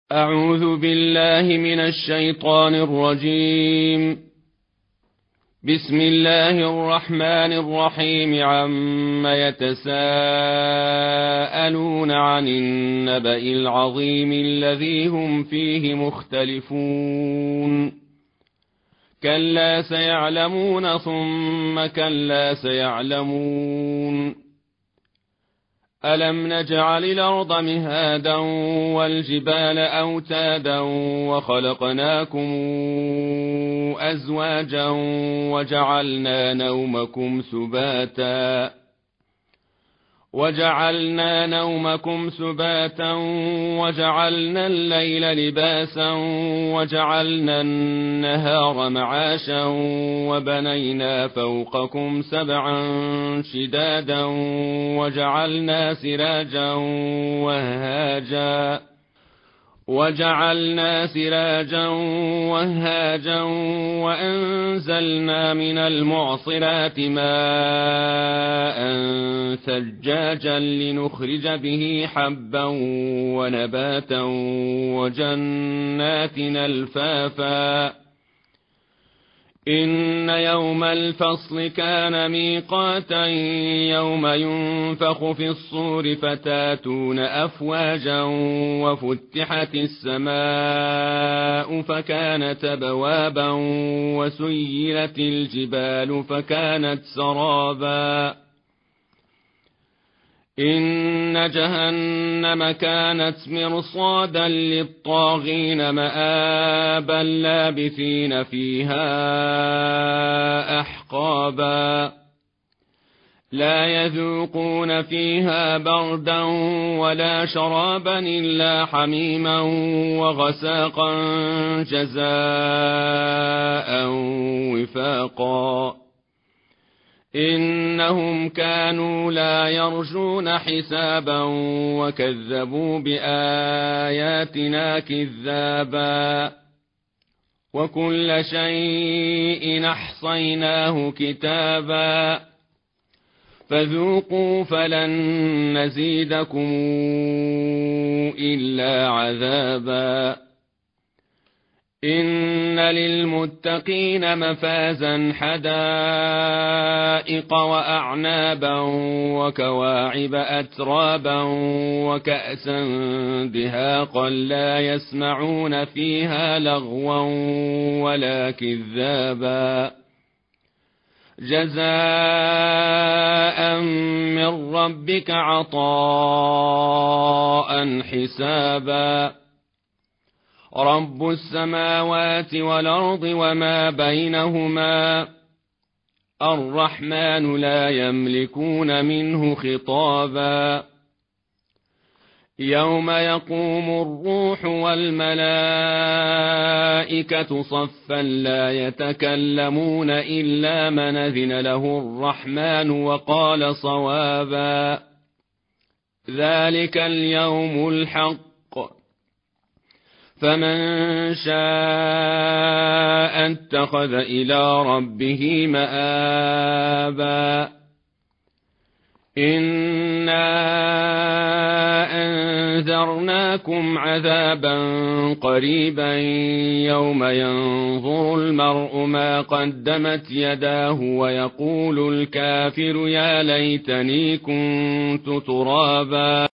أعوذ بالله من الشيطان الرجيم. بسم الله الرحمن الرحيم. عما يتساءلون عن النبأ العظيم الذي هم فيه مختلفون. كلا سيعلمون ثم كلا سيعلمون. ألم نجعل الأرض مهادا والجبال أوتادا وخلقناكم أزواجا وجعلنا نومكم سباتا وجعلنا الليل لباسا وجعلنا النهار معاشا وبنينا فوقكم سبعا شدادا وجعلنا سراجا وهاجا وأنزلنا من المعصرات ماء ثجاجا لنخرج به حبا ونباتا وجنات ألفافا. إن يوم الفصل كان ميقاتا يوم ينفخ في الصور فتاتون أفواجا وفتحت السماء فكانت أبوابا وسيرت الجبال فكانت سرابا. إن جهنم كانت مرصادا للطاغين مآبا لابثين فيها أحقابا. لا يذوقون فيها بردا ولا شرابا إلا حميما وغساقا جزاء وفاقا. إنهم كانوا لا يرجون حسابا وكذبوا بآياتنا كذابا. وكل شيء أحصيناه كتابا. فذوقوا فلن نزيدكم إلا عذابا. إن للمتقين مفازا حدائق وأعنابا وكواعب أترابا وكأسا دهاقا لا يسمعون فيها لغوا ولا كذابا. جزاء من ربك عطاء حسابا. رب السماوات والأرض وما بينهما الرحمن لا يملكون منه خطابا. يوم يقوم الروح والملائكة صفا لا يتكلمون إلا من أذن له الرحمن وقال صوابا. ذلك اليوم الحق. فمن شاء اتخذ إلى ربه مآبا. إنا أنذرناكم عذابا قريبا يوم ينظر المرء ما قدمت يداه ويقول الكافر يا ليتني كنت ترابا.